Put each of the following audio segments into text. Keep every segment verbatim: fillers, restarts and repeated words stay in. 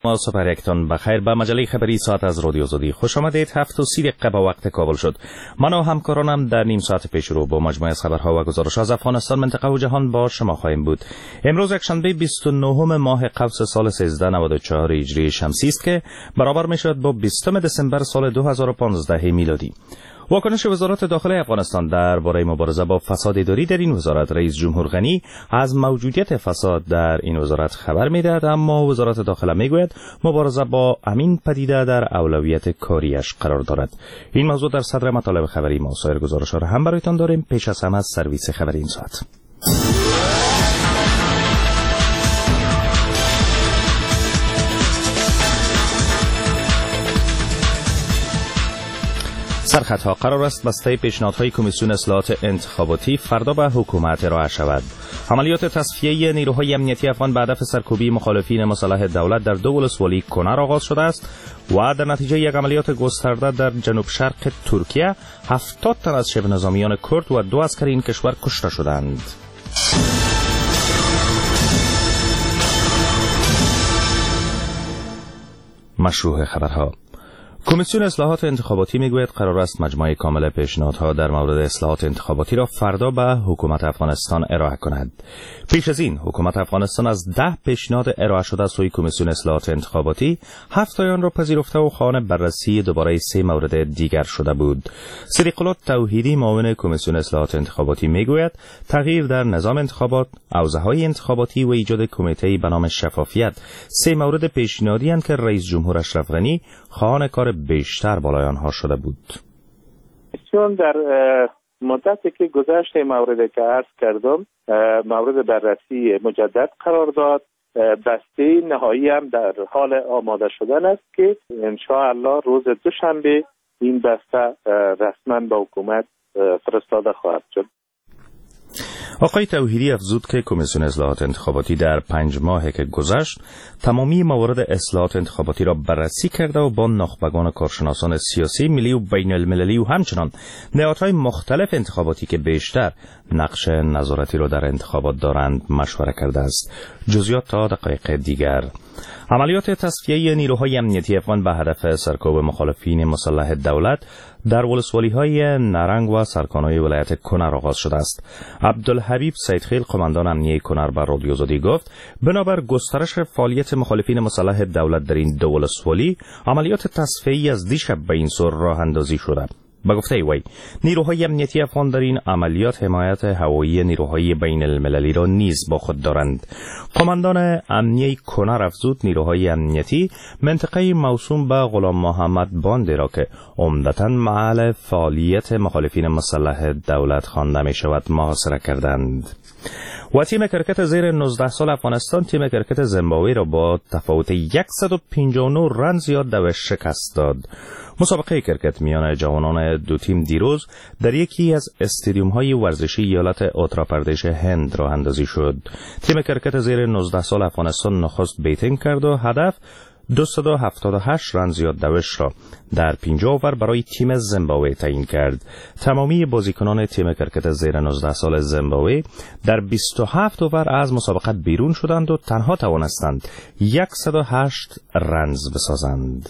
ما صبح یکتان بخیر. به مجله خبری ساعت از رادیو آزادی خوش آمدید. هفت و سی دقیقه با وقت کابل شد. من و همکارانم در نیم ساعت پیش رو با مجموعه از خبرها و گزارش‌ها از افغانستان، منطقه و جهان با شما خواهیم بود. امروز یکشنبه بیست و نهم ماه قوس سال سیزده نود و چهار هجری شمسی است که برابر میشود با بیستم دسامبر سال دو هزار و پانزده میلادی. واکنش وزارت داخلی افغانستان درباره مبارزه با فساد اداری در این وزارت، رئیس جمهور غنی از موجودیت فساد در این وزارت خبر میدهد، اما وزارت داخله میگوید مبارزه با همین پدیده در اولویت کاریش قرار دارد. این موضوع در صدر مطالب خبری ما. سایر گزارش‌ها را هم برایتان داریم. پیش از همه از سرویس خبری این ساعت. سرخطها قرار است بسته پیشنهادهای کمیسیون اصلاحات انتخاباتی فردا به حکومت ارائه شود. عملیات تصفیه نیروهای امنیتی افغان به هدف سرکوبی مخالفین مسلح دولت در دو ولسوالی کنر آغاز شده است و در نتیجه یک عملیات گسترده در جنوب شرق ترکیه هفتاد تن از شبه نظامیان کرد و دو عسکر این کشور کشته شدند. مشروع خبرها. کمیسیون اصلاحات انتخاباتی میگوید قرار است مجموعه کامل پیشنهادها در مورد اصلاحات انتخاباتی را فردا به حکومت افغانستان ارائه کند. پیش از این حکومت افغانستان از ده پیشنهاد ارائه شده سوی کمیسیون اصلاحات انتخاباتی هفت آن را پذیرفته و خواهان بررسی دوباره سه مورد دیگر شده بود. صدیق الله توحیدی معاون کمیسیون اصلاحات انتخاباتی میگوید تغییر در نظام انتخابات، حوزه‌های انتخاباتی و ایجاد کمیته به نام شفافیت سه مورد پیشنهادی اند که رئیس جمهور اشرف غنی خواهان کار بیشتر بالای آنها شده بود. چون در مدتی که گذشت موردی که عرض کردم مورد بررسی مجدد قرار داد، بسته نهایی هم در حال آماده شدن است که ان شاء الله روز دوشنبه این بسته رسما به حکومت فرستاده خواهد شد. آقای توحیدی افزود که کمیسیون اصلاحات انتخاباتی در پنج ماهی که گذشت تمامی موارد اصلاحات انتخاباتی را بررسی کرده و با نخبگان کارشناسان سیاسی ملی و بین المللی و همچنان نهادهای مختلف انتخاباتی که بیشتر نقش نظارتی را در انتخابات دارند مشوره کرده است. جزئیات تا دقایق دیگر. عملیات تصفیه نیروهای امنیتی افغان به هدف سرکوب مخالفین مسلح دولت در ولسوالی‌های نرنگ و سرکان‌های ولایت کنر آغاز شده است. عبدالحبیب سیدخیل قماندان امنیه کنر به رادیو آزادی گفت بنابر گسترش فعالیت مخالفین مسلح دولت در این دو ولسوالی عملیات تصفیه‌ای از دیشب به این سر راه اندازی شده. با گفته وی نیروهای امنیتی افغان در این عملیات حمایت هوایی نیروهای بین المللی را نیز با خود دارند. قماندان امنیه کنر افزود نیروهای امنیتی منطقه موسوم به غلام محمد باندی را که عمدتاً محل فعالیت مخالفین مسلح دولت خوانده می شود محاصره کردند. و تیم کرکت زیر نوزده سال افغانستان تیم کرکت زیمبابوه را با تفاوت صد و پنجاه و نه رن زیاد دوش شکست داد. مسابقه کرکت میان جوانان دو تیم دیروز در یکی از استادیوم‌های ورزشی ایالت اتر پردیش هند راه اندازی شد. تیم کرکت زیر نوزده سال افغانستان نخست بیتینگ کرد و هدف دویست و هفتاد و هشت رن زیاد دوش را در پنجاه اوور برای تیم زیمبابوه تعیین کرد. تمامی بازیکنان تیم کرکت زیر نوزده سال زیمبابوه در بیست و هفت اوور از مسابقه بیرون شدند و تنها توانستند صد و هشت رنز بسازند.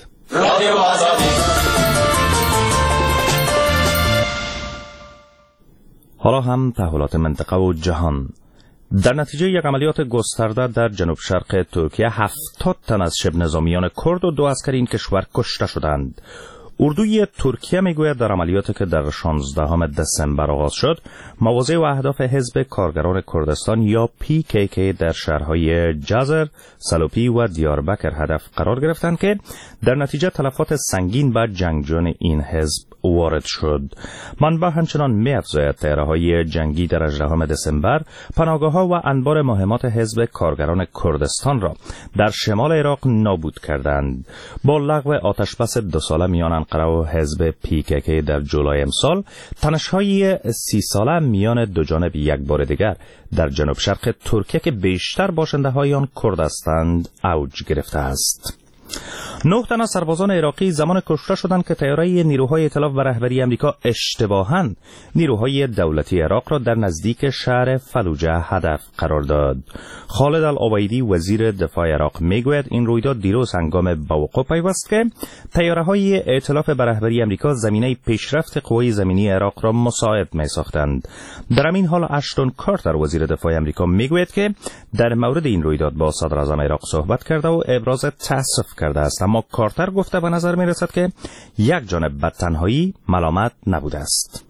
حالا هم تحولات منطقه و جهان. در نتیجه یک عملیات گسترده در جنوب شرق ترکیه هفتاد تن از شبه نظامیان کرد و دو عسکر این کشور کشته شدند. اردوی ترکیه میگوید در عملیاتی که در شانزدهم دسامبر آغاز شد مواضع و اهداف حزب کارگران کردستان یا پی کی کی در شهرهای جزر، سلوپی و دیاربکر هدف قرار گرفتند که در نتیجه تلفات سنگین به جنگجویان این حزب وارد شد. منبع همچنان می‌افزاید طیاره‌های جنگی در هجدهم دسامبر پناهگاه‌ها و انبار مهمات حزب کارگران کردستان را در شمال عراق نابود کردند. با لغو آتشبس دو ساله میان انقره و حزب پی کی کی در جولای امسال، تنش‌های سی ساله میان دو جانب یک بار دیگر در جنوب شرق ترکیه که بیشتر باشنده‌های آن کرد هستند اوج گرفته است. نه تن از سربازان عراقی زمان کشته شدند که طیاره نیروهای ائتلاف و رهبری آمریکا اشتباهاً نیروهای دولتی عراق را در نزدیک شهر فلوجه هدف قرار داد. خالد العبیدی وزیر دفاع عراق میگوید این رویداد دیروز هنگام بوقوع پیوست که طیاره‌های ائتلاف به رهبری آمریکا زمینه پیشرفت قوای زمینی عراق را مساعد می‌ساختند. در همین حال اشتون کارتر وزیر دفاع آمریکا میگوید که در مورد این رویداد با صدر اعظم عراق صحبت کرده و ابراز تأسف کرده است، اما کارتر گفته به نظر می‌رسد که یک جانب به تنهایی ملامت نبوده است.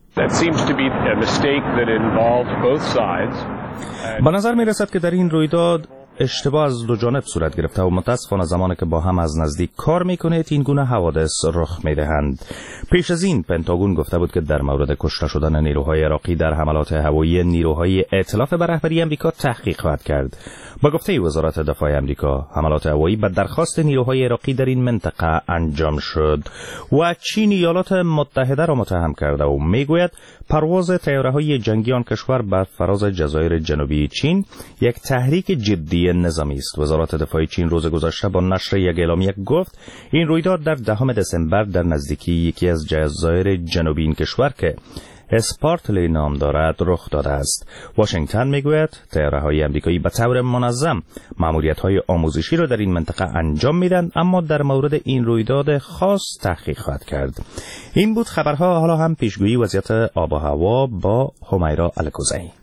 به نظر می‌رسد که در این رویداد اشتباه از دو جانب صورت گرفته و متاسفانه زمانی که با هم از نزدیک کار میکنید این گونه حوادث رخ میدهند. پیش از این پنتاگون گفته بود که در مورد کشته شدن نیروهای عراقی در حملات هوایی نیروهای ائتلاف به رهبری آمریکا تحقیق خواهد کرد. با گفته وزارت دفاع آمریکا حملات هوایی به درخواست نیروهای عراقی در این منطقه انجام شد و چین ایالات متحده را متهم کرده و میگوید پرواز طیاره‌های جنگی آن کشور بر فراز جزایر جنوبی چین یک تحریک جدی نظامی است. وزارت دفاع چین روز گذشته با نشر یک اعلامیه گفت این رویداد در دهم دسامبر در نزدیکی یکی از جزایر جنوبی این کشور که اسپارتلی نام دارد رخ داده است. واشنگتن میگوید طیاره‌های آمریکایی به طور منظم ماموریت‌های آموزشی را در این منطقه انجام میدن، اما در مورد این رویداد خاص تحقیق خواهد کرد. این بود خبرها. حالا هم پیشگویی وضعیت آب و هوا با همیرا الکوزی.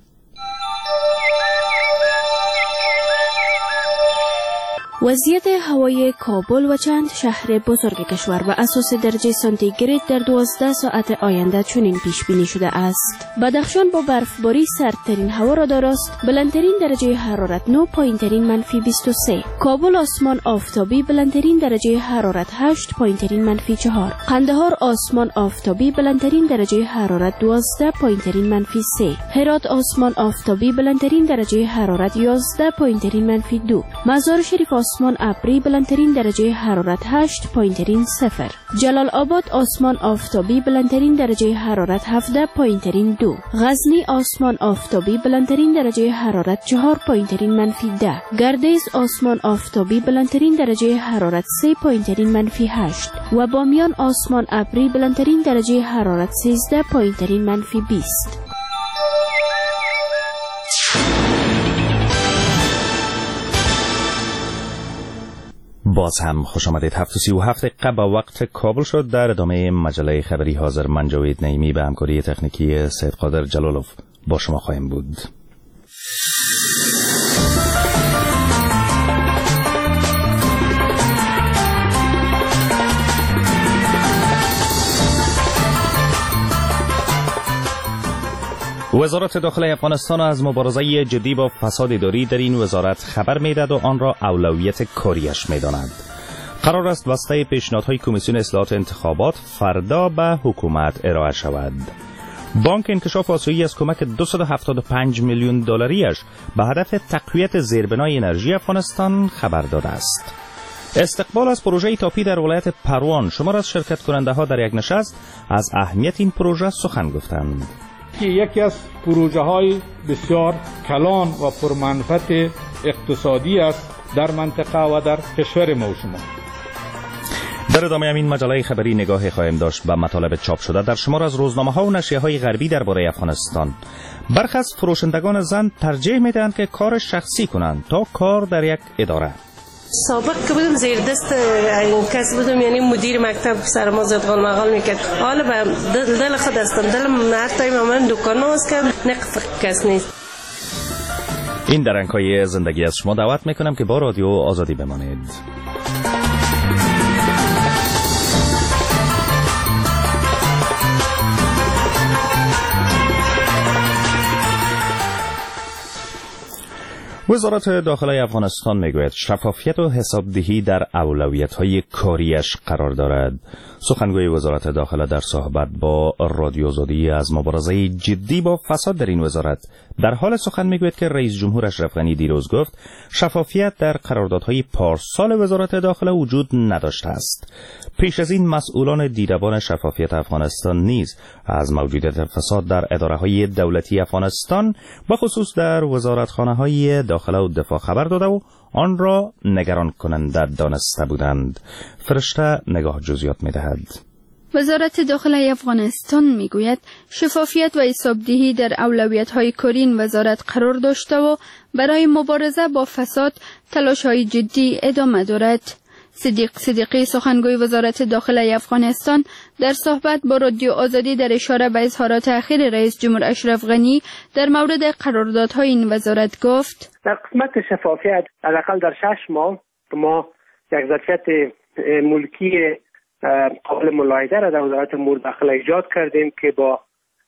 وضعیت هوای کابل و چند شهر بزرگ کشور و اساس درجه سانتیگراد در دوازده ساعت آینده چنین پیش بینی شده است. بدخشان با برفباری سردترین هوا را داراست، بلندترین درجه حرارت نه، پایینترین منفی بیست و سه. کابل آسمان آفتابی، بلندترین درجه حرارت هشت، پایینترین منفی چهار. قندهار آسمان آفتابی، بلندترین درجه حرارت دوازده، پایینترین منفی سه. هرات آسمان آفتابی، بلندترین درجه حرارت یازده، پایینترین منفی دو. مزار شریف آسمان ابری، بلندترین درجه حرارت هشت، پایینترین صفر. جلال آباد آسمان آفتابی، بلندترین درجه حرارت هفده، پایینترین دو. غزنی آسمان آفتابی، بلندترین درجه حرارت چهار، پایینترین منفی ده. گردیز آسمان آفتابی، بلندترین درجه حرارت سه، پایینترین منفی هشت. و بامیان آسمان ابری، بلندترین درجه حرارت سیزده، پایینترین منفی بیست. باز هم خوش آمدید. هفت و سی و هفت دقیقه با وقت کابل شد. در ادامه مجله خبری حاضر من جاوید نعیمی به همکاری تکنیکی سید قادر جلالوف با شما خواهیم بود. وزارت داخلی افغانستان از مبارزه جدی با فساد اداری در این وزارت خبر می‌دهد و آن را اولویت کاریش می‌داند. قرار است بسته پیشنهادهای کمیسیون اصلاحات انتخابات فردا به حکومت ارائه شود. بانک انکشاف آسیایی از کمک دویست و هفتاد و پنج میلیون دلاریش به هدف تقویت زیربنای انرژی افغانستان خبر داده است. استقبال از پروژه تاپی در ولایت پروان شمار از شرکت کننده ها در یک نشست از اهمیت این پروژه سخن گفتند. که یکی از پروژه های بسیار کلان و پرمنفعت اقتصادی است در منطقه و در کشور ما و شما. در ادامه همین مجله خبری نگاهی خواهیم داشت به مطالب چاپ شده در شمار از روزنامه ها و نشریه های غربی درباره افغانستان. برخی از فروشندگان زن ترجیح میدهند که کار شخصی کنند تا کار در یک اداره. سابق که بودم زیر دست کس بودم، یعنی مدیر مکتب سر ما زد غال مغال میکرد. حالا به دل, دل خود هستم، دلم هر تایم من دکان باز کردم، نقف کس نیست. این درنگ‌های زندگی از شما دعوت میکنم که با رادیو آزادی بمانید. وزارت داخلی افغانستان میگوید شفافیت و حسابدهی در اولویت‌های کاریش قرار دارد. سخنگوی وزارت داخله در صحبت با رادیو آزادی از مبارزه جدی با فساد در این وزارت در حال سخن میگوید که رئیس جمهور اشرف غنی دیروز گفت شفافیت در قراردادهای پارسال وزارت داخله وجود نداشته است. پیش از این مسئولان دیدبان شفافیت افغانستان نیز از موجودیت فساد در اداره‌های دولتی افغانستان و خصوص در وزارتخانه‌های داخله و دفاع خبر داده و آن را نگران کننده دانسته بودند. فرشته نگاه جزئیات می‌دهد. وزارت داخلی افغانستان میگوید شفافیت و حسابدهی در اولویت‌های کاری این وزارت قرار داشته و برای مبارزه با فساد تلاش‌های جدی ادامه دارد. صدیق صدیقی سخنگوی وزارت داخلی افغانستان در صحبت با رادیو آزادی در اشاره به اظهارات اخیر رئیس جمهور اشرف غنی در مورد قراردادهای این وزارت گفت: در قسمت شفافیت حداقل در شش ماه ما یک ظرفیت ملکی قابل ملاحظه را در وزارت امور داخله ایجاد کردیم که با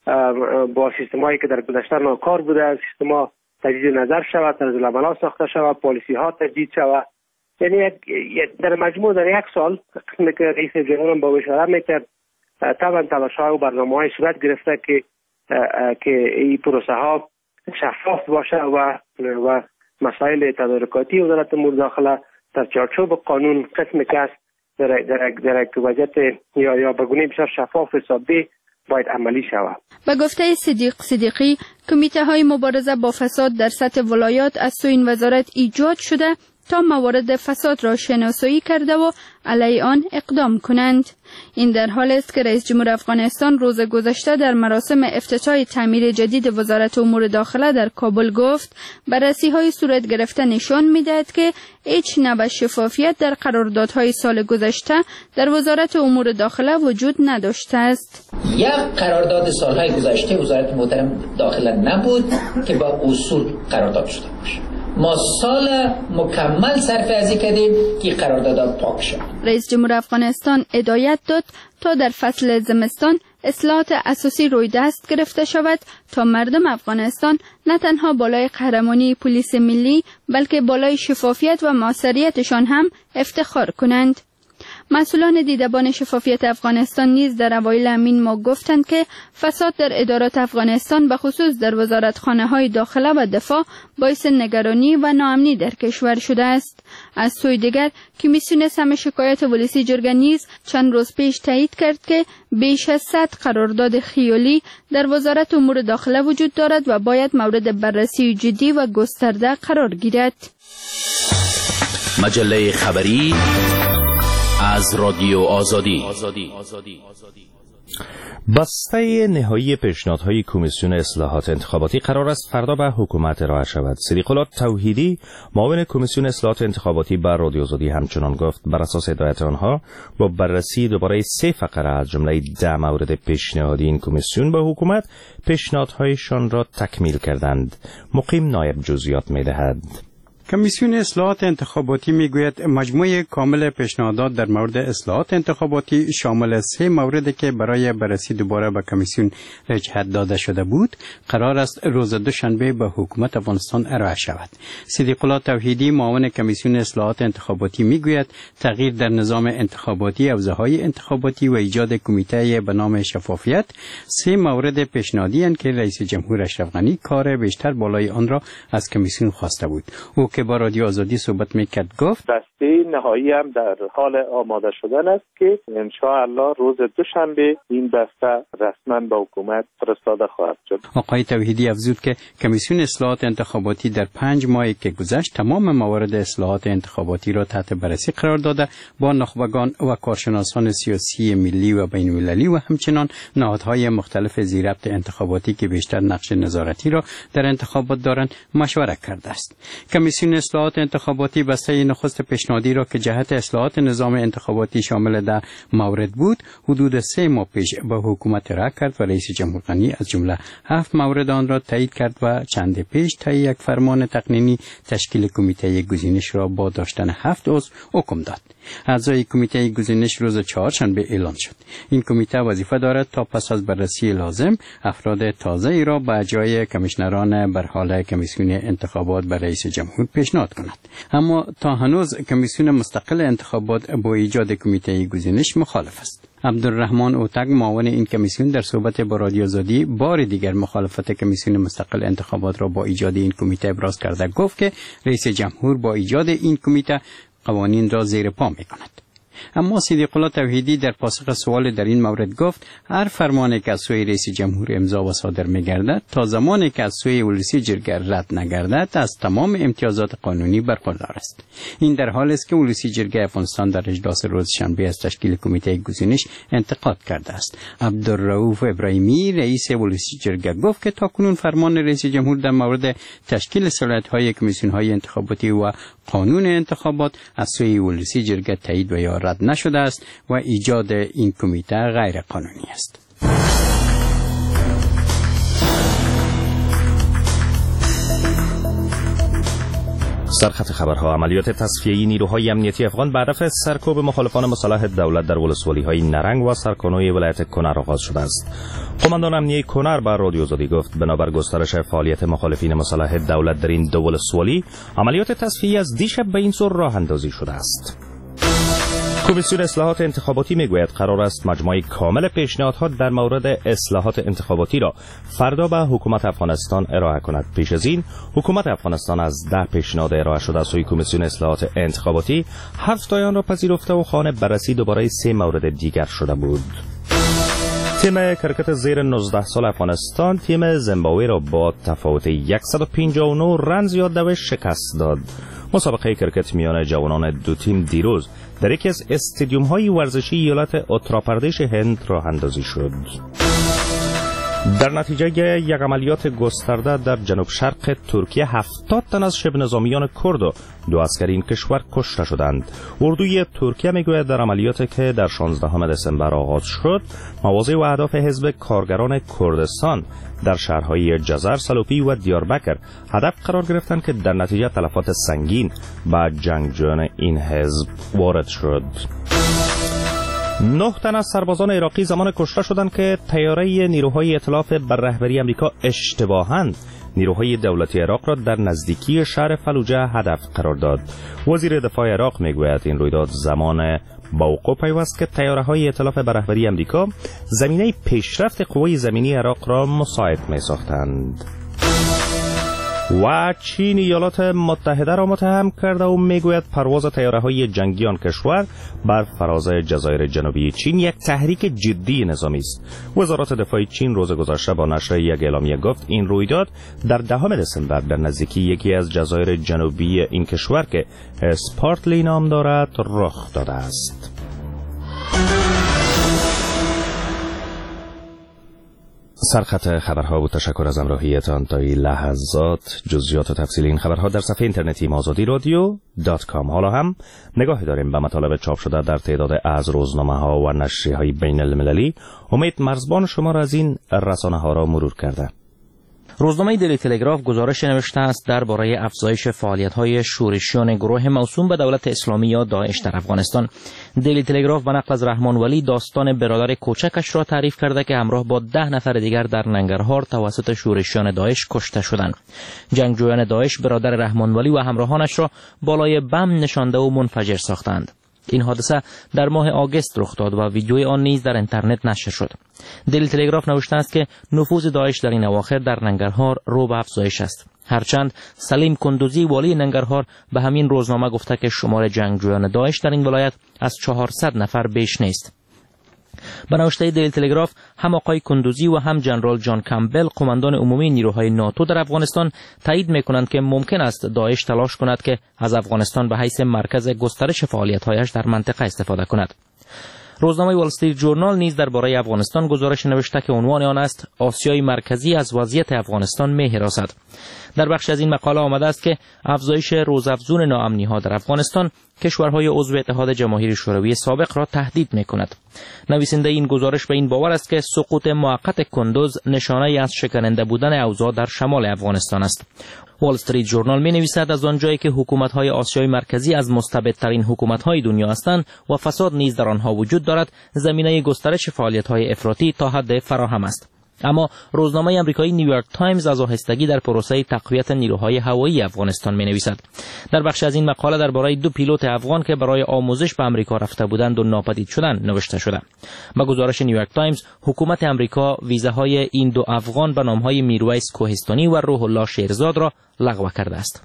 با سیستمایی که در گذشته ناکار بوده سیستما تجدید نظر شود، طرز العمل ساخته شود، پالیسی ها تجدید شود. یعنی در مجموع در یک سال قسمی که رئیس جمهور با اشاره میکرد طبعا تلاش‌ها و برنامه‌های صورت گرفته که که این پروسه ها شفاف باشه و و مسائل تدارکاتی وزارت امور داخله در چارچوب قانون قسمی که است در در در وضعیت یا یا به گونه بسیار شفاف حسابی باید عملی شود. به گفته صدیق صدیقی کمیته های مبارزه با فساد در سطح ولایات از سوی این وزارت ایجاد شده تا موارد فساد را شناسایی کرده و علیه آن اقدام کنند. این در حال است که رئیس جمهور افغانستان روز گذشته در مراسم افتتاح تعمیر جدید وزارت امور داخله در کابل گفت بررسی های صورت گرفته نشان می‌دهد که هیچ نوع شفافیت در قراردادهای سال گذشته در وزارت امور داخله وجود نداشته است. یک قرارداد سالهای گذشته وزارت محترم داخله نبود که با اصول قرارداد شده باشه. ما سال مکمل صرف ازی کردیم که قرارداد پاک شد. رئیس جمهور افغانستان هدایت داد تا در فصل زمستان اصلاحات اساسی روی دست گرفته شود تا مردم افغانستان نه تنها بالای قهرمانی پلیس ملی بلکه بالای شفافیت و موثریتشان هم افتخار کنند. مسئولان دیدبان شفافیت افغانستان نیز در اوایل همین ماه گفتند که فساد در ادارات افغانستان به خصوص در وزارتخانه‌های داخله و دفاع باعث نگرانی و ناامنی در کشور شده است. از سوی دیگر کمیسیون سم شکایت ولسی جرگه نیز چند روز پیش تایید کرد که بیش از صد قرارداد خیالی در وزارت امور داخله وجود دارد و باید مورد بررسی جدی و گسترده قرار گیرد. مجله خبری از رادیو آزادی. بسته نهایی پیشنهادهای کمیسیون اصلاحات انتخاباتی قرار است فردا به حکومت ارائه شود. صدیق الله توحیدی معاون کمیسیون اصلاحات انتخاباتی بر رادیو آزادی همچنان گفت بر اساس هدایت آنها با بررسی دوباره سه فقره از جمله ده مورد پیشنهادی این کمیسیون به حکومت پیشنهادهایشان را تکمیل کردند. مقیم نایب جزئیات می‌دهد. کمیسیون اصلاحات انتخاباتی میگوید مجموعه کامل پیشنهادات در مورد اصلاحات انتخاباتی شامل سه موردی که برای بررسی دوباره به کمیسیون جهت داده شده بود قرار است روز دوشنبه به حکومت افغانستان ارائه شود. صدیق الله توحیدی معاون کمیسیون اصلاحات انتخاباتی میگوید تغییر در نظام انتخاباتی، حوزه‌های انتخاباتی و ایجاد کمیته به نام شفافیت سه مورد پیشنهادی اند که رئیس جمهور اشرف غنی کار بیشتر بالای آن را از کمیسیون خواسته بود. او که با رادیو آزادی صحبت میکرد گفت دسته نهایی هم در حال آماده شدن است که ان شاء الله روز دوشنبه این دسته رسما به حکومت فرستاده خواهد شد. آقای توحیدی افزود که کمیسیون اصلاحات انتخاباتی در پنج ماهی که گذشت تمام موارد اصلاحات انتخاباتی را تحت بررسی قرار داده با نخبگان و کارشناسان سیاسی ملی و بین المللی و همچنین نهادهای مختلف زیربط انتخاباتی که بیشتر نقش نظارتی را در انتخابات دارند مشورت کرده است. کمیسیون اصلاحات انتخاباتی بسته نخست پیشنهادی را که جهت اصلاحات نظام انتخاباتی شامل ده مورد بود حدود سه ماه پیش به حکومت ارائه کرد و رئیس جمهور غنی از جمله هفت مورد آن را تایید کرد و چند پیش طی یک فرمان تقنینی تشکیل کمیته گزینش را با داشتن هفت عضو حکم داد. اعضای کمیته گزینش روز چهارشنبه اعلام شد. این کمیته وظیفه دارد تا پس از بررسی لازم افراد تازه‌ای را به جای کمیشنران بر حال کمیسیون انتخابات به رئیس جمهور پیشنهاد کند. اما تا هنوز کمیسیون مستقل انتخابات با ایجاد کمیته گزینش مخالف است. عبدالرحمن اوتگ معاون این کمیسیون در صحبت با رادیو آزادی بار دیگر مخالفت کمیسیون مستقل انتخابات را با ایجاد این کمیته ابراز کرده گفت که رئیس جمهور با ایجاد این کمیته قوانین را زیر پا می کند. اما صدیق الله توحیدی در پاسخ سوال در این مورد گفت هر فرمانی که از سوی رئیس جمهور امضا و صادر می‌گردد تا زمانی که از سوی ولسی جرگه رد نگردد از تمام امتیازات قانونی برخوردار است. این در حالی است که ولسی جرگه افغانستان در اجلاس روز شنبه از تشکیل کمیته گزینش انتقاد کرده است. عبدالرؤوف ابراهیمی رئیس ولسی جرگه گفت که تاکنون فرمان رئیس جمهور در مورد تشکیل صلاحیت‌های کمیسیون‌های انتخاباتی و قانون انتخابات از سوی ولسی جرگه تایید و یا رد نشده است و ایجاد این کمیته غیر قانونی است. سرخط خبرها: عملیات تصفیه‌ای نیروهای امنیتی افغان به هدف سرکوب مخالفان مسلح دولت در ولسوالی‌های نرنگ و سرکانوی ولایت کنر آغاز شده است. قماندان امنیه کنر به رادیو آزادی گفت بنابر گسترش فعالیت مخالفین مسلح دولت در این دو ولسوالی، عملیات تصفیه‌ای از دیشب به این سو راه اندازی شده است. کمیسیون اصلاحات انتخاباتی میگوید قرار است مجموعه کامل پیشنهادها در مورد اصلاحات انتخاباتی را فردا به حکومت افغانستان ارائه کند. پیش از این حکومت افغانستان از ده پیشنهاد ارائه شده از سوی کمیسیون اصلاحات انتخاباتی هفت آن را پذیرفته و خانه بررسی دوباره سه مورد دیگر شده بود. تیم کرکت زیر نوزده سال افغانستان تیم زیمبابوه را با تفاوت صد و پنجاه و نه رن زیاد دوه شکست داد. مسابقه کرکت میان جوانان دو تیم دیروز در یکی از استادیوم های ورزشی ایالت اتراپردیش هند راه اندازی شد. در نتیجه یک عملیات گسترده در جنوب شرق ترکیه هفتاد تن از شبه نظامیان کرد و دو عسکری این کشور کشته شدند. اردوی ترکیه میگوید در عملیاتی که در شانزدهم دسامبر آغاز شد، مواضع و اهداف حزب کارگران کردستان در شهرهای جزر، سلوپی و دیاربکر هدف قرار گرفتند که در نتیجه تلفات سنگین به جنگجویان این حزب وارد شد. نه تن از سربازان عراقی زمان کشته شدند که طیاره نیروهای ائتلاف بر رهبری امریکا اشتباهاً نیروهای دولتی عراق را در نزدیکی شهر فلوجه هدف قرار داد. وزیر دفاع عراق میگوید این رویداد زمان با وقوع پیوست که طیاره‌های ائتلاف بر رهبری امریکا زمینه پیشرفت قوای زمینی عراق را مساعد می‌ساختند. و چین ایالات متحده را متهم کرده و میگوید پرواز طیاره‌های جنگی آن کشور بر فراز جزایر جنوبی چین یک تحریک جدی نظامی است. وزارت دفاع چین روز گذشته با نشر یک اعلامیه گفت این رویداد در دهم دسامبر در نزدیکی یکی از جزایر جنوبی این کشور که اسپارتلی نام دارد رخ داده است. سرخط خبرها بود. تشکر از همراهیتان تا این لحظات. جزئیات و تفصیل این خبرها در صفحه اینترنتی آزادی رادیو دات کام. حالا هم نگاهی داریم به مطالب چاپ شده در تعداد از روزنامه ها و نشریه های بین المللی. امید مرزبان شما را از این رسانه ها را مرور کرده. روزنامه دیلی تلگراف گزارش نوشته است درباره افزایش فعالیت‌های شورشیان گروه موسوم به دولت اسلامی یا داعش در افغانستان. دیلی تلگراف به نقل از رحمان ولی داستان برادر کوچکش را تعریف کرده که همراه با ده نفر دیگر در ننگرهار توسط شورشیان داعش کشته شدند. جنگجویان داعش برادر رحمان ولی و همراهانش را بالای بم نشانده و منفجر ساختند. این حادثه در ماه آگوست رخ داد و ویدیوی آن نیز در اینترنت نشر شد. دیلی تلگراف نوشته است که نفوذ داعش در این اواخر در ننگرهار رو به افزایش است. هرچند سلیم کندوزی والی ننگرهار به همین روزنامه گفته که شمار جنگجویان داعش در این ولایت از چهارصد نفر بیش نیست. به نوشته دیلی تلگراف هم آقای کندوزی و هم جنرال جان کمبل قماندان عمومی نیروهای ناتو در افغانستان تایید می‌کنند که ممکن است داعش تلاش کند که از افغانستان به حیث مرکز گسترش فعالیت‌هایش در منطقه استفاده کند. روزنامه وال استریت ژورنال نیز درباره افغانستان گزارش نوشته که عنوان آن است آسیای مرکزی از وضعیت افغانستان می‌هراسد. در بخش از این مقاله آمده است که افزایش روزافزون ناامنی‌ها در افغانستان کشورهای عضو اتحاد جماهیر شوروی سابق را تهدید می‌کند. نویسنده این گزارش به این باور است که سقوط موقت کندوز نشانه‌ای از شکننده بودن اوضاع در شمال افغانستان است. وال استریت ژورنال می‌نویسد از آنجایی که حکومت‌های آسیای مرکزی از مستبدترین حکومت‌های دنیا هستند و فساد نیز در آنها وجود دارد، زمینه گسترش فعالیت‌های افراطی تا حد فراهم است. اما روزنامه آمریکایی نیویورک تایمز از آهستگی در پروسه تقویت نیروهای هوایی افغانستان می‌نویسد. در بخش از این مقاله درباره دو پیلوت افغان که برای آموزش به آمریکا رفته بودند و ناپدید شدند نوشته شده. با گزارش نیویورک تایمز، حکومت آمریکا ویزاهای این دو افغان به نام‌های میرویس کوهستانی و روح الله شیرزاد را لغو کرده است.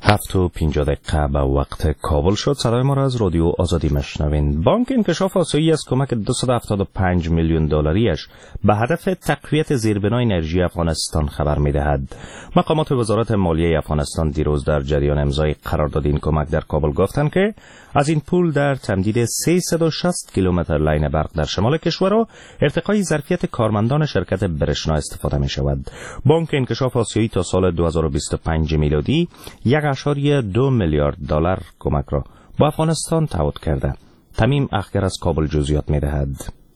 هفت و پنجاه دقیقه به وقت کابل شد. صدای ما را از رادیو آزادی مشنوین. بانک انکشاف آسیایی از کمک دویست و هفتاد و پنج میلیون دلاریش به هدف تقویت زیربنای انرژی افغانستان خبر می‌دهد. مقامات وزارت مالیه افغانستان دیروز در جریان امضای قرارداد این کمک در کابل گفتند که از این پول در تمدید سیصد و شصت کیلومتر لاین برق در شمال کشور و ارتقای ظرفیت کارمندان شرکت برشنا استفاده می شود. بانک انکشاف آسیایی تا سال دو هزار و بیست و پنج میلادی یک اشاری دو میلیارد دلار کمک را با افغانستان تعهد کرده. تمیم اخگر از کابل جزئیات می دهد.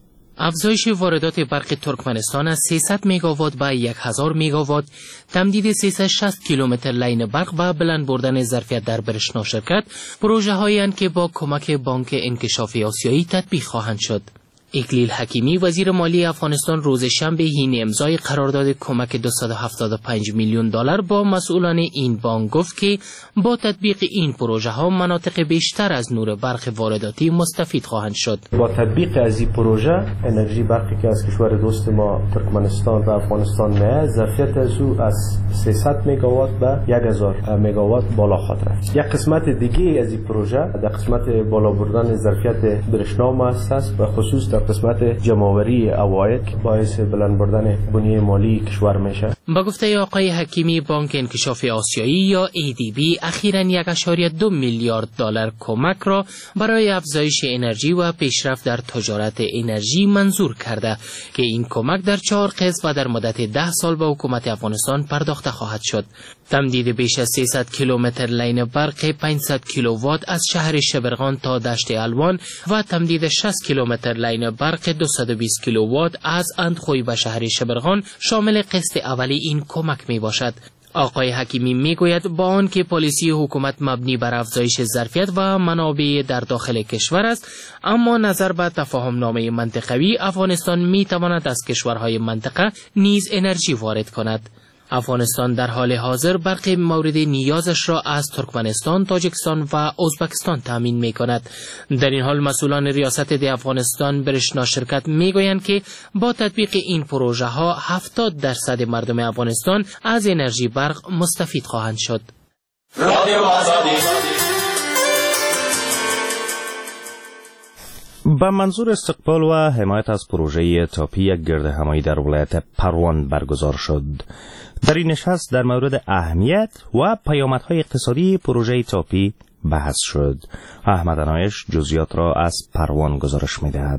افزایش واردات برق ترکمنستان از سیصد مگاوات به هزار مگاوات، تمدید سیصد و شصت کیلومتر لاین برق و بلند بردن ظرفیت در برشنا شرکت پروژه هایی که با کمک بانک انکشاف آسیایی تطبیق خواهند شد. اکلیل حکیمی وزیر مالی افغانستان روز شنبه حین امضای قرارداد کمک دویست و هفتاد و پنج میلیون دلار با مسئولان این بانک گفت که با تطبیق این پروژه ها مناطق بیشتر از نور برق وارداتی مستفید خواهند شد. با تطبیق از این پروژه انرژی برقی که از کشور دوست ما ترکمنستان و افغانستان میاد ظرفیت از او از سیصد مگاوات به هزار مگاوات بالا خواهد رفت. یک قسمت دیگه از این پروژه در قسمت بالا بردن ظرفیت برشنا مؤسس به خصوص در قسمت جمع‌آوری عواید که باعث بلند بردن بنیه مالی کشور میشه. با گفته آقای حکیمی بانک انکشاف آسیایی یا ای دی بی اخیراً یک اشاری دو میلیارد دلار کمک را برای افزایش انرژی و پیشرفت در تجارت انرژی منظور کرده که این کمک در چهار قسط و در مدت ده سال به حکومت افغانستان پرداخته خواهد شد. تمدید بیش از سیصد کیلومتر لاین برق پانصد کیلووات از شهر شبرغان تا دشت الوان و تمدید شصت کیلومتر لاین برق دویست و بیست کیلووات از اندخوی به شهر شبرغان شامل قسط اولی این کمک می باشد. آقای حکیمی می گوید با آنکه پالیسی حکومت مبنی بر افزایش ظرفیت و منابع در داخل کشور است، اما نظر به تفاهم نامه منطقوی افغانستان می تواند از کشورهای منطقه نیز انرژی وارد کند. افغانستان در حال حاضر برق مورد نیازش را از ترکمنستان، تاجیکستان و ازبکستان تامین می کند. در این حال مسئولان ریاست ده افغانستان برشنا شرکت می گویند که با تطبیق این پروژه ها هفتاد درصد مردم افغانستان از انرژی برق مستفید خواهند شد. رادیو آزادی به منظور استقبال و حمایت از پروژه تاپی یک گردهمایی در ولایت پروان برگزار شد. در این نشست در مورد اهمیت و پیامدهای اقتصادی پروژه تاپی بحث شد. احمد عنایش جزئیات را از پروان گزارش می‌دهد.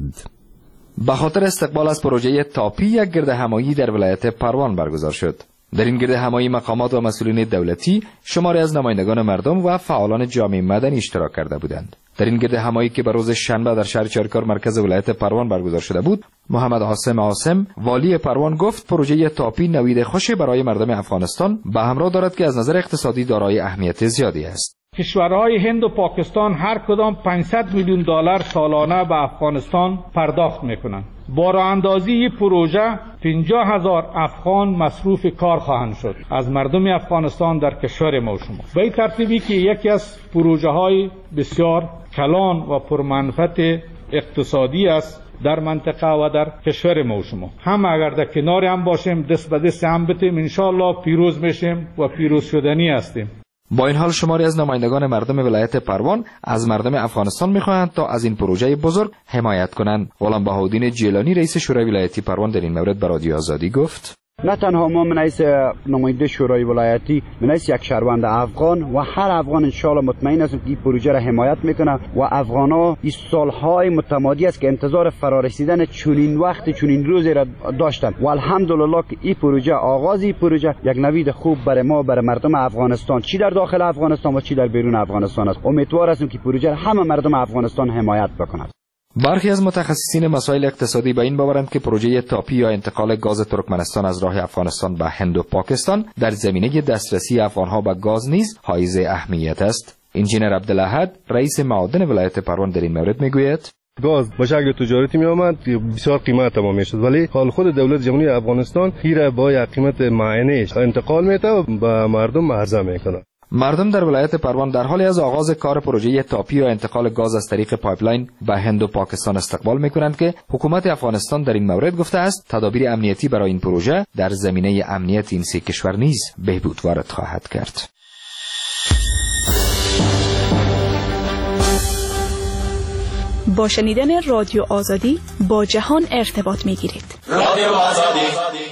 به خاطر استقبال از پروژه تاپی یک گردهمایی در ولایت پروان برگزار شد. در این گردهمایی مقامات و مسئولین دولتی، شماری از نمایندگان مردم و فعالان جامعه مدنی اشتراک کرده بودند. در این گردهمایی که به روز شنبه در شهر چارکار مرکز ولایت پروان برگزار شده بود، محمد عاصم عاصم والی پروان گفت پروژه تاپی نوید خوشی برای مردم افغانستان به همراه دارد که از نظر اقتصادی دارای اهمیت زیادی است. کشورهای هند و پاکستان هر کدام پانصد میلیون دلار سالانه به افغانستان پرداخت میکنند. با راه اندازی این پروژه پنجاه هزار افغان مصروف کار خواهند شد از مردم افغانستان در کشور ما و شما. به این ترتیبی که یکی از پروژه های بسیار کلان و پرمنفعت اقتصادی است در منطقه و در کشور ما و شما. هم اگر در کنار هم باشیم، دست به دست هم بتیم، انشالله پیروز میشیم و پیروز شدنی هستیم. با این حال شماری از نمایندگان مردم ولایت پروان از مردم افغانستان می‌خواهند تا از این پروژه بزرگ حمایت کنند. غلام بهاءالدین جیلانی رئیس شورای ولایتی پروان در این مورد به رادیو آزادی گفت: نه تنها ما من حیث نماینده شورای ولایتی، من حیث یک شهروند افغان و هر افغان انشالله مطمئن هستم که این پروژه را حمایت میکنه و افغانا این سالهای متمادی است که انتظار فرارسیدن چنین وقت چنین روزی را داشتند و الحمدلله که این پروژه آغاز این پروژه یک نوید خوب برای ما، برای مردم افغانستان، چی در داخل افغانستان و چی در بیرون افغانستان است. امیدوار هستم که پروژه را همه مردم افغانستان حمایت بکنند. برخی از متخصصین مسائل اقتصادی به این باورند که پروژه تاپی یا انتقال گاز ترکمنستان از راه افغانستان به هند و پاکستان در زمینه دسترسی افغانها به گاز نیز حائز اهمیت است. انجینر عبدالاحد رئیس معادن ولایت پروان در این مورد میگوید: گاز به شکل تجارتی می آمد بسیار قیمت تمام می شد، ولی حال خود دولت جمهوری افغانستان این با یک قیمت معینه انتقال میده و به مردم عرضه میکنه. مردم در ولایت پروان در حالی از آغاز کار پروژه تاپی و انتقال گاز از طریق پایپلاین به هند و پاکستان استقبال می‌کنند که حکومت افغانستان در این مورد گفته است تدابیر امنیتی برای این پروژه در زمینه امنیت این سه کشور نیز بهبود وارد خواهد کرد. با شنیدن رادیو آزادی با جهان ارتباط می‌گیرید. رادیو آزادی.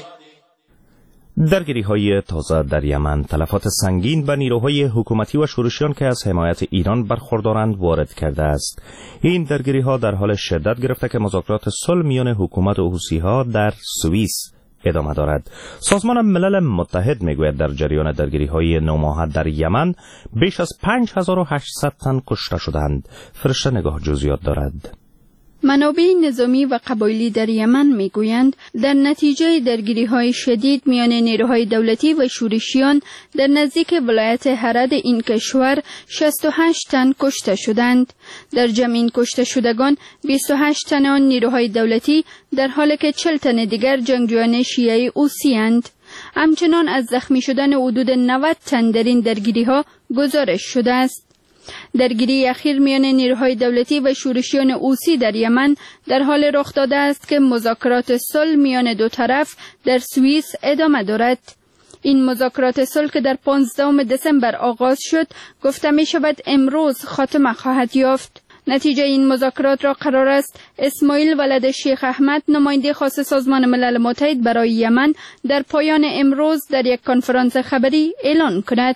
درگیری های تازه در یمن تلفات سنگین به نیروهای حکومتی و شورشیان که از حمایت ایران برخوردارند وارد کرده است. این درگیری ها در حال شدت گرفته که مذاکرات صلح میان حکومت و حوثی ها در سوئیس ادامه دارد. سازمان ملل متحد میگوید در جریان درگیری های نوماهه در یمن بیش از پنج هزار و هشتصد تن کشته شدند. فرشته نگاه جزئیات دارد. منابع نظامی و قبایلی در یمن میگویند در نتیجه درگیری‌های شدید میان نیروهای دولتی و شورشیان در نزدیک ولایت هرد این کشور شصت و هشت تن کشته شدند. در جمع این کشته شدگان بیست و هشت تن آن نیروهای دولتی در حالی که چهل تن دیگر جنگجویان شیعه اوسی اند. همچنان از زخمی شدن حدود نود تن در این درگیری‌ها گزارش شده است. درگیری اخیر میان نیروهای دولتی و شورشیان اوسی در یمن در حال رخ داده است که مذاکرات صلح میان دو طرف در سوئیس ادامه دارد. این مذاکرات صلح که در پانزدهم دسامبر آغاز شد گفته می شود امروز خاتمه خواهد یافت. نتیجه این مذاکرات را قرار است اسماعیل ولد شیخ احمد نماینده خاص سازمان ملل متحد برای یمن در پایان امروز در یک کنفرانس خبری اعلان کند.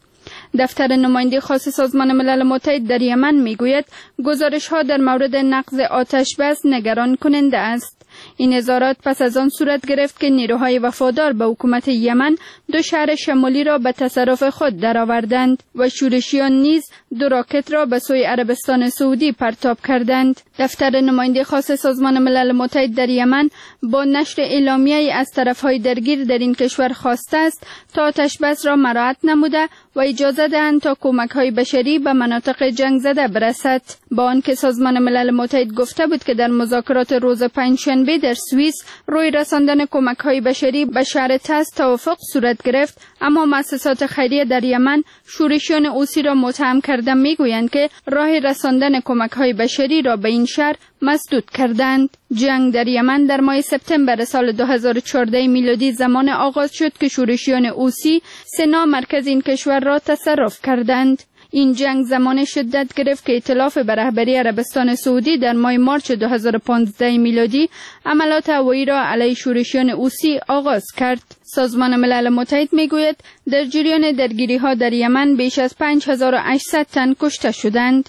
دفتر نماینده خاص سازمان ملل متحد در یمن میگوید گزارش ها در مورد نقض آتش بس نگران کننده است. این اظهارات پس از آن صورت گرفت که نیروهای وفادار به حکومت یمن دو شهر شمالی را به تصرف خود درآوردند و شورشیان نیز دو راکت را به سوی عربستان سعودی پرتاب کردند. دفتر نماینده خاص سازمان ملل متحد در یمن با نشر اعلامیه‌ای از طرفهای درگیر در این کشور خواسته است تا آتش بس را مراعات نموده و اجازه دهند تا کمک‌های بشری به مناطق جنگ زده برسد. با آنکه سازمان ملل متحد گفته بود که در مذاکرات روز پنجشنبه در سوئیس روی رساندن کمک‌های بشری به شهر تز توافق صورت گرفت، اما مؤسسات خیریه در یمن شورشیان اوسی را متهم کرده میگویند که راه رساندن کمک‌های بشری را به این شهر مسدود کردند. جنگ در یمن در ماه سپتامبر سال دو هزار و چهارده میلادی زمان آغاز شد که شورشیان اوسی سنا مرکز این کشور را تصرف کردند. این جنگ زمان شدت گرفت که ائتلاف به رهبری عربستان سعودی در ماه مارچ دو هزار و پانزده میلادی عملیات هوایی را علیه شورشیان اوسی آغاز کرد. سازمان ملل متحد میگوید در جریان درگیری‌ها در یمن بیش از پنج هزار و هشتصد تن کشته شدند.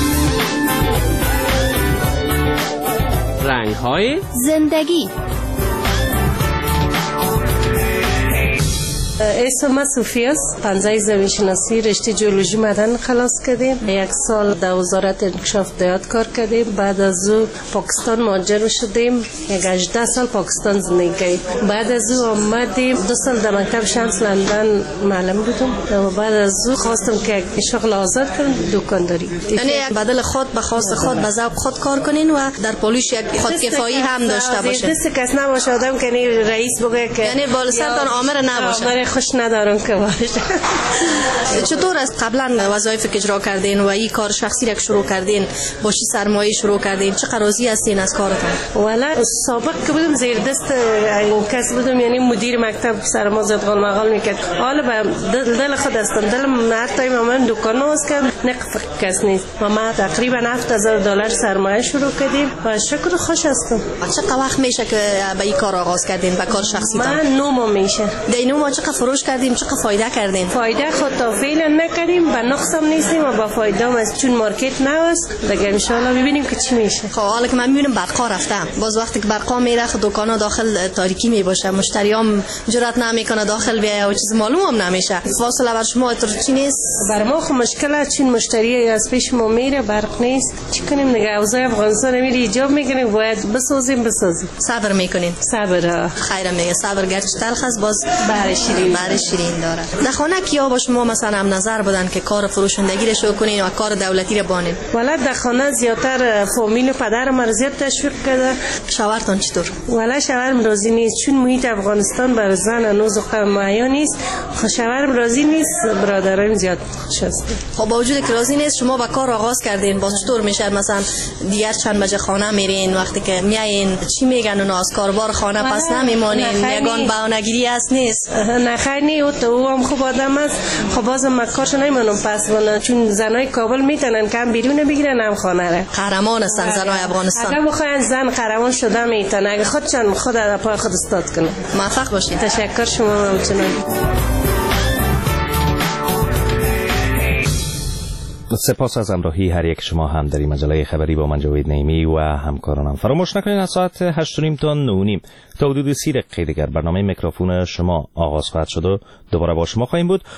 رنگ‌های زندگی. اسم من صوفی است. پنجه زمین شناسی رشته جیولوژی معدن خلاص کردیم. یک سال در وزارت انکشاف دیات کار کردیم. بعد از او پاکستان مهاجر شدیم. یک هجده سال پاکستان زندگی کردیم. بعد از او آمدیم دو سال در مکتب شمس لندن معلم بودم. و بعد از او خواستم که شغل آزاد کنم، دکانداری. یعنی بدل خود به خواست خود به ذوق خود کار کنین و در پولیس یک خودکفایی هم داشته باشین. دست کس نباشه آدم که رئیس بگه که یعنی بالا سرتان آمر نباشه. خوش ندارم که باشه. چطور است قبلا وظایف که اجرا کردین و این کار شخصی را شروع کردین با چی سرمایه شروع کردین؟ چه راضی هستین از کارتون؟ والا سابق که بودم زیر دست کس بودم، یعنی مدیر مکتب سر ما زد غال مغال میکرد. حالا به دل, دل خود هستم. دلم هر تایم من دکان باز کردم نقف کس نیست. و ما تقریبا هفت هزار دلار سرمایه شروع کردیم و شکر خوش هستم. چقدر وقت میشه که به این کار آغاز کردین، به کار شخصی تان؟ من نو ماه میشه. دی نو ماه چقدر فروش کردیم، چقدر فایده کردین؟ فایده خود تا فعلا نکردیم، به نقصم نیستیم و با فایده هم از چون مارکت نوست دیگه ان شاء الله ببینیم که چی میشه. خب حالا که من میبینم برقا رفتم، باز وقتی که برقا میره دکانا داخل تاریکی میباشه، مشتریام جرئت نمیکنه داخل بیای و چیز معلوم هم نمیشه. فاصله بر شما تو چی نیست؟ بر ما خو مشکل چون مشتری از پیش ما میره برق نیست، چی کنیم دیگه؟ اوضاع افغانستان میره ایجاب میکنه باید بسازیم بسازیم. صبر میکنین؟ صبر. خیر میگه صبر گرچه تلخ است باز بهر شیرین بهر شیرین داره. در خانه کیا با شما مثلا هم نظر بدن که کار فروشندگی رو شروع کنین و کار دولتی رو بانین؟ والا در خانه زیاتر فامیل و پدرم را زیاد تشویق کرده. شوهرتون چطور؟ والا شوهرم راضی نیست چون محیط افغانستان بر زن هنوز قوم معیا نیست. شوهرم راضی نیست، برادرم زیاد خوش هست. خب با وجود چیزی که راضی نیست شما با کار آغاز کردین باز چطور میشه مثلا دیگر چند بجه خانه میرین وقتی که میایین چی میگن اونا از کاربار خانه پس نمیمونین یگان بهانه‌گیری است نیست نه خیر نی او تو او هم خوب آدم است خب بازم کارشو نمیمونم پس بونن چون زنای کابل میتونن کم بیرون بگیرن هم خانه را قهرمان هستن زنای افغانستان اگه بخواین زن قهرمان شده میتونه اگه خودشان خود در پای خود استاد کنه موفق باشید تشکر شما همچنان سپاس از همراهی هر یک شما هم در این مجله خبری با من جاوید نعیمی و همکارانم. فراموش نکنید از ساعت هشت و نیم تا نه و نیم تا حدود سی دقیقه دیگر برنامه میکروفون شما آغاز خواهد شد و دوباره با شما خواهیم بود.